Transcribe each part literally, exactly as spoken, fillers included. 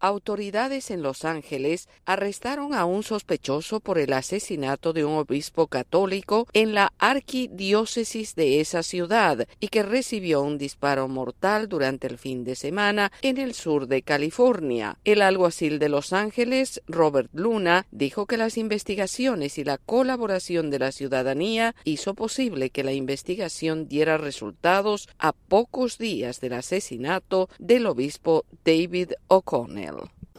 Autoridades en Los Ángeles arrestaron a un sospechoso por el asesinato de un obispo católico en la arquidiócesis de esa ciudad y que recibió un disparo mortal durante el fin de semana en el sur de California. El alguacil de Los Ángeles, Robert Luna, dijo que las investigaciones y la colaboración de la ciudadanía hizo posible que la investigación diera resultados a pocos días del asesinato del obispo David O'Connell.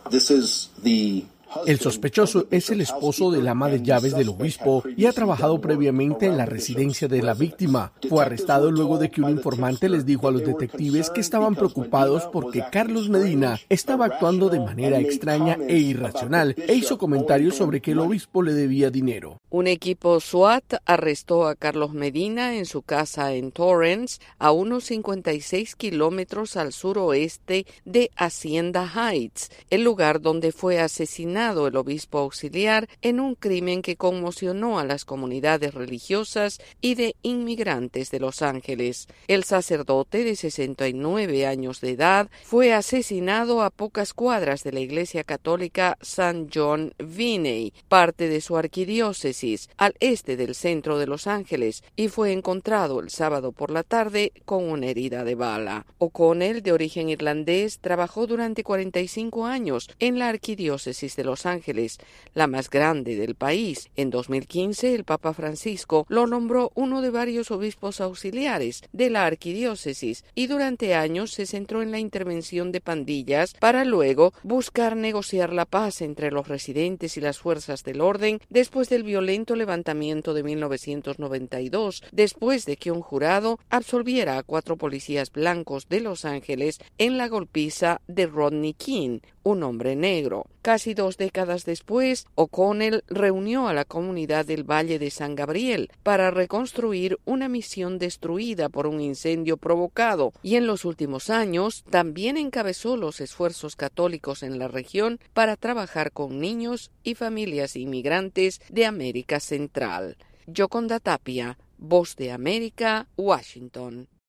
El sospechoso es el esposo del ama de llaves del obispo y ha trabajado previamente en la residencia de la víctima. Fue arrestado luego de que un informante les dijo a los detectives que estaban preocupados porque Carlos Medina estaba actuando de manera extraña e irracional e hizo comentarios sobre que el obispo le debía dinero. Un equipo SWAT arrestó a Carlos Medina en su casa en Torrance, a unos cincuenta y seis kilómetros al suroeste de Hacienda Heights, el lugar donde fue asesinado el obispo auxiliar en un crimen que conmocionó a las comunidades religiosas y de inmigrantes de Los Ángeles. El sacerdote de sesenta y nueve años de edad fue asesinado a pocas cuadras de la iglesia católica Saint John Vianney, parte de su arquidiócesis, al este del centro de Los Ángeles, y fue encontrado el sábado por la tarde con una herida de bala. O'Connell, de origen irlandés, trabajó durante cuarenta y cinco años en la arquidiócesis de Los Los Ángeles, la más grande del país. En dos mil quince, el Papa Francisco lo nombró uno de varios obispos auxiliares de la arquidiócesis y durante años se centró en la intervención de pandillas para luego buscar negociar la paz entre los residentes y las fuerzas del orden después del violento levantamiento de mil novecientos noventa y dos, después de que un jurado absolviera a cuatro policías blancos de Los Ángeles en la golpiza de Rodney King, un hombre negro. Casi dos décadas después, O'Connell reunió a la comunidad del Valle de San Gabriel para reconstruir una misión destruida por un incendio provocado y en los últimos años también encabezó los esfuerzos católicos en la región para trabajar con niños y familias inmigrantes de América Central. Yoconda Tapia, Voz de América, Washington.